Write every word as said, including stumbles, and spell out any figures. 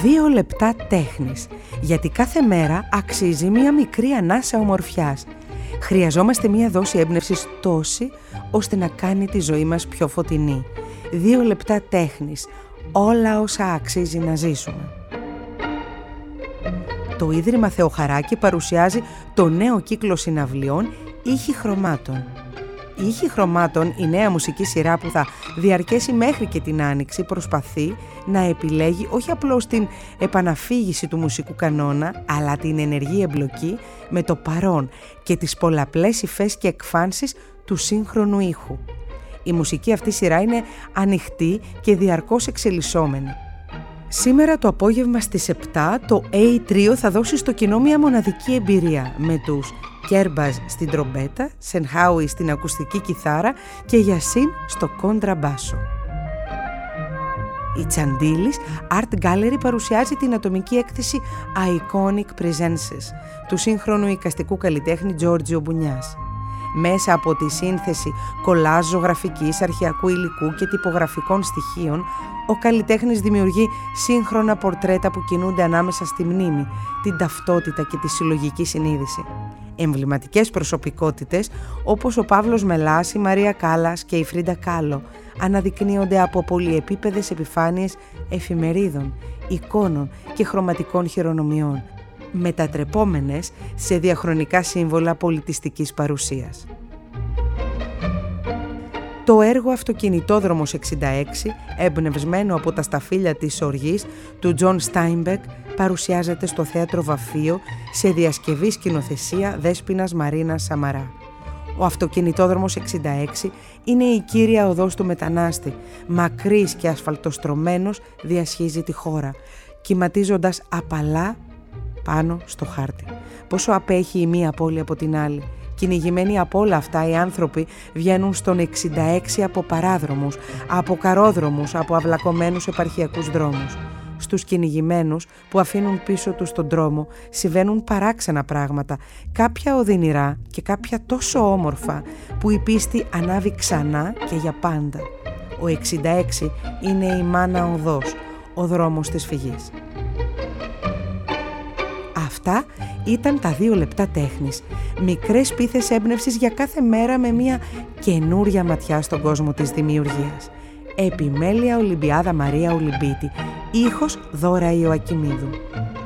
Δύο λεπτά τέχνης, γιατί κάθε μέρα αξίζει μία μικρή ανάσα ομορφιάς. Χρειαζόμαστε μία δόση έμπνευσης τόση, ώστε να κάνει τη ζωή μας πιο φωτεινή. Δύο λεπτά τέχνης, όλα όσα αξίζει να ζήσουμε. Το Ίδρυμα Θεοχαράκη παρουσιάζει το νέο κύκλο συναυλιών «Ήχοι Χρωμάτων». Η Ήχοι Χρωμάτων, η νέα μουσική σειρά που θα διαρκέσει μέχρι και την Άνοιξη, προσπαθεί να επιλέγει όχι απλώς την επαναφύγηση του μουσικού κανόνα, αλλά την ενεργή εμπλοκή με το παρόν και τις πολλαπλές υφές και εκφάνσεις του σύγχρονου ήχου. Η μουσική αυτή σειρά είναι ανοιχτή και διαρκώς εξελισσόμενη. Σήμερα το απόγευμα στις επτά το A Trio θα δώσει στο κοινό μια μοναδική εμπειρία με τους Κέρμπαζ στην τρομπέτα, Σενχάουι στην ακουστική κιθάρα και Γιασίν στο κόντραμπάσο. Η Τσαντίλης Art Gallery παρουσιάζει την ατομική έκθεση Iconic Presences του σύγχρονου εικαστικού καλλιτέχνη Τζόρτζιο Μπουνιάς. Μέσα από τη σύνθεση κολάζ ζωγραφικής, αρχαιακού υλικού και τυπογραφικών στοιχείων, ο καλλιτέχνης δημιουργεί σύγχρονα πορτρέτα που κινούνται ανάμεσα στη μνήμη, την ταυτότητα και τη συλλογική συνείδηση. Εμβληματικές προσωπικότητες όπως ο Παύλος Μελάς, η Μαρία Κάλλας και η Φρίντα Κάλλο αναδεικνύονται από πολυεπίπεδες επιφάνειες εφημερίδων, εικόνων και χρωματικών χειρονομιών, μετατρεπόμενες σε διαχρονικά σύμβολα πολιτιστικής παρουσίας. Το έργο «Αυτοκινητόδρομος εξήντα έξι», εμπνευσμένο από τα σταφύλια της οργής του Τζον Στάινμπεκ, παρουσιάζεται στο Θέατρο Βαφείο σε διασκευή σκηνοθεσία Δέσποινας Μαρίνας Σαμαρά. Ο αυτοκινητόδρομος εξήντα έξι είναι η κύρια οδός του μετανάστη, μακρύς και ασφαλτοστρωμένος διασχίζει τη χώρα, κυματίζοντας απαλά πάνω στο χάρτη. Πόσο απέχει η μία πόλη από την άλλη. Κυνηγημένοι από όλα αυτά, οι άνθρωποι βγαίνουν στον εξήντα έξι από παράδρομους, από καρόδρομους, από αυλακωμένους επαρχιακούς δρόμους. Στους κυνηγημένους που αφήνουν πίσω τους τον δρόμο συμβαίνουν παράξενα πράγματα, κάποια οδυνηρά και κάποια τόσο όμορφα που η πίστη ανάβει ξανά και για πάντα. Ο εξήντα έξι είναι η μάνα οδός, ο δρόμος της φυγής. Αυτά ήταν τα δύο λεπτά τέχνης. Μικρές πίθες έμπνευσης για κάθε μέρα με μια καινούρια ματιά στον κόσμο της δημιουργίας. Επιμέλεια Ολυμπιάδα Μαρία Ολυμπίτη. Ήχος Δώρα Ιωακιμίδου.